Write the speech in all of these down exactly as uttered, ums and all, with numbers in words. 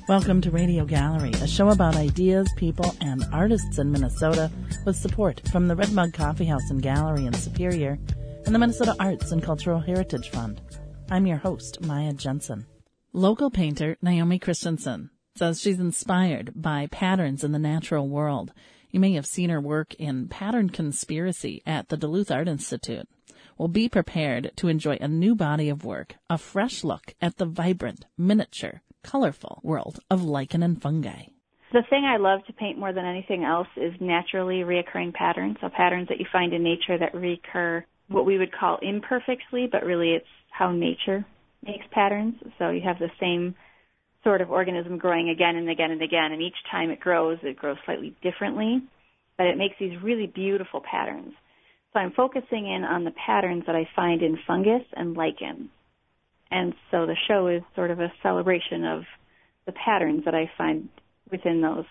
Welcome to Radio Gallery, a show about ideas, people, and artists in Minnesota with support from the Red Mug Coffee House and Gallery in Superior and the Minnesota Arts and Cultural Heritage Fund. I'm your host, Maya Jensen. Local painter Naomi Christensen says she's inspired by patterns in the natural world. You may have seen her work in Pattern Conspiracy at the Duluth Art Institute. Well, be prepared to enjoy a new body of work, a fresh look at the vibrant, miniature, colorful world of lichen and fungi. The thing I love to paint more than anything else is naturally reoccurring patterns, so patterns that you find in nature that recur what we would call imperfectly, but really it's how nature makes patterns. So you have the same sort of organism growing again and again and again, and each time it grows, it grows slightly differently, but it makes these really beautiful patterns. So I'm focusing in on the patterns that I find in fungus and lichen. And so the show is sort of a celebration of the patterns that I find within those.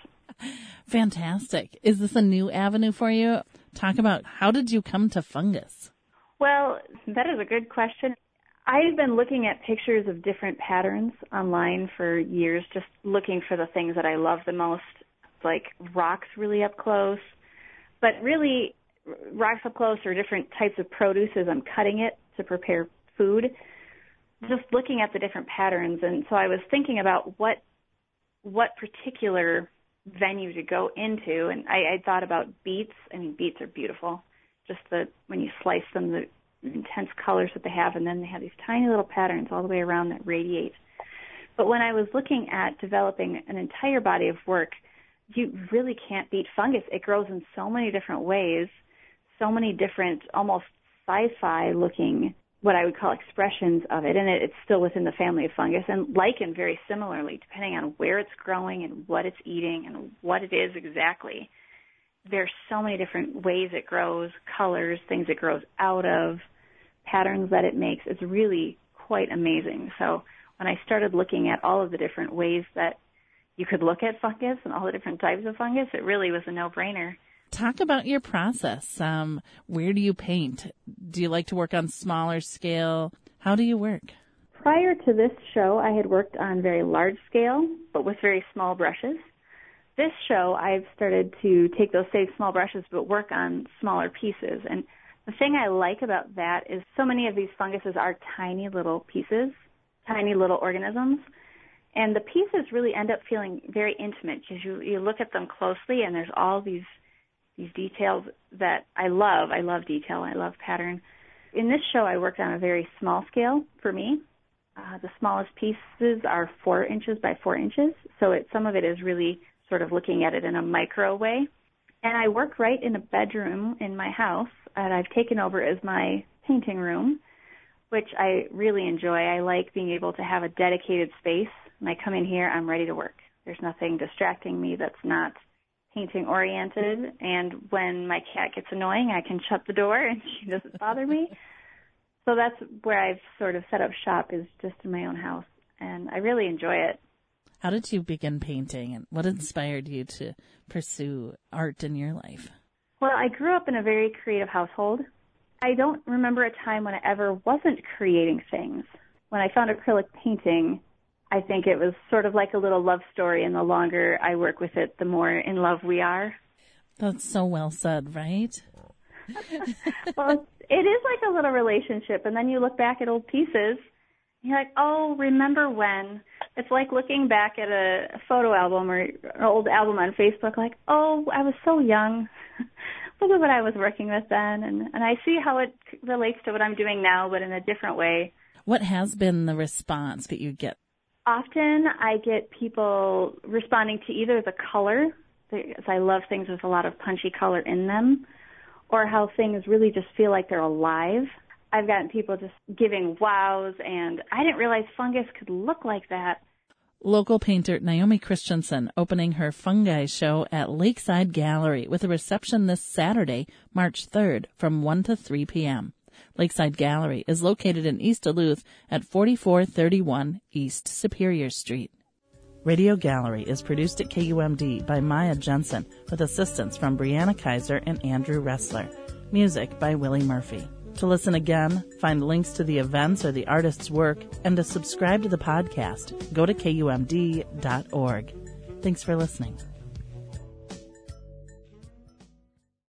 Fantastic. Is this a new avenue for you? Talk about how did you come to fungus? Well, that is a good question. I've been looking at pictures of different patterns online for years, just looking for the things that I love the most, like rocks really up close. But really, rocks up close or different types of produce as I'm cutting it to prepare food. Just looking at the different patterns, and so I was thinking about what what particular venue to go into, and I, I thought about beets. I mean, beets are beautiful. Just the when you slice them, the intense colors that they have, and then they have these tiny little patterns all the way around that radiate. But when I was looking at developing an entire body of work, you really can't beat fungus. It grows in so many different ways, so many different, almost sci-fi looking, what I would call expressions of it, and it, it's still within the family of fungus, and lichen very similarly, depending on where it's growing and what it's eating and what it is exactly. There's so many different ways it grows, colors, things it grows out of, patterns that it makes. It's really quite amazing. So when I started looking at all of the different ways that you could look at fungus and all the different types of fungus, it really was a no-brainer. Talk about your process. Um, where do you paint? Do you like to work on smaller scale? How do you work? Prior to this show, I had worked on very large scale, but with very small brushes. This show, I've started to take those same small brushes, but work on smaller pieces. And the thing I like about that is so many of these funguses are tiny little pieces, tiny little organisms. And the pieces really end up feeling very intimate because you, you look at them closely and there's all these these details that I love. I love detail. I love pattern. In this show, I worked on a very small scale for me. Uh, the smallest pieces are four inches by four inches. So it, some of it is really sort of looking at it in a micro way. And I work right in a bedroom in my house that I've taken over as my painting room, which I really enjoy. I like being able to have a dedicated space. When I come in here, I'm ready to work. There's nothing distracting me that's not painting oriented, and when my cat gets annoying, I can shut the door and she doesn't bother me. So that's where I've sort of set up shop, is just in my own house, and I really enjoy it. How did you begin painting, and what inspired you to pursue art in your life? Well, I grew up in a very creative household. I don't remember a time when I ever wasn't creating things. When I found acrylic painting, I think it was sort of like a little love story, and the longer I work with it, the more in love we are. That's so well said, right? Well, it is like a little relationship, and then you look back at old pieces, and you're like, oh, remember when? It's like looking back at a photo album or an old album on Facebook, like, oh, I was so young. Look at what I was working with then, and, and I see how it relates to what I'm doing now, but in a different way. What has been the response that you get? Often I get people responding to either the color, because I love things with a lot of punchy color in them, or how things really just feel like they're alive. I've gotten people just giving wows, and I didn't realize fungus could look like that. Local painter Naomi Christensen opening her fungi show at Lakeside Gallery with a reception this Saturday, March third from one to three p.m. Lakeside Gallery is located in East Duluth at forty-four thirty-one East Superior Street. Radio Gallery is produced at K U M D by Maya Jensen with assistance from Brianna Kaiser and Andrew Ressler. Music by Willie Murphy. To listen again, find links to the events or the artist's work, and to subscribe to the podcast, go to K U M D dot org. Thanks for listening.